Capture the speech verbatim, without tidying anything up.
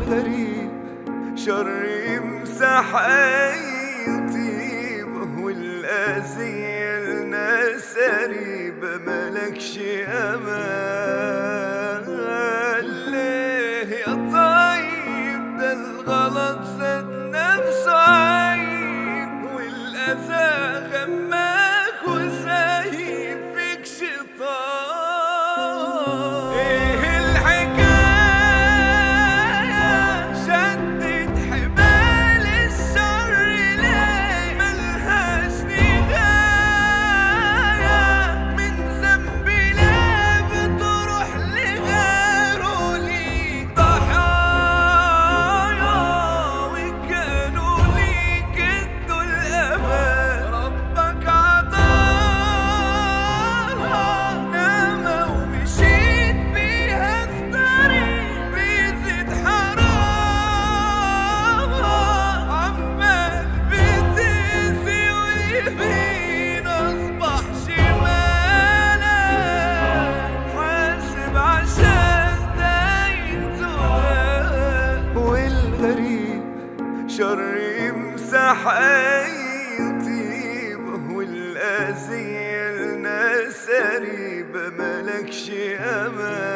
والغريب شر يمسح أي طيبة، والأذية لناس قريبة ملكش أمان. ليه يا طيب؟ ده الغلط ذات نفسه عيب، والأذى غماك وسايب فيك شيطان. ايه الحكاية شدت حبال الشر ليه؟ ملهاش نهاية من ذنبي ليه بتروح لغيره؟ ليك ضحايا وكانوا ليك ادوا الأمان. ربك عطاها نعمة ومشيت بيها في طريق بيزيد حرامها، عمال بتأذي واليمين أصبح شمالك. حاسب عشان داين تدان، والغريب شر يمسح أي طيبة، والأذية لناس قريبة ملكش أمان.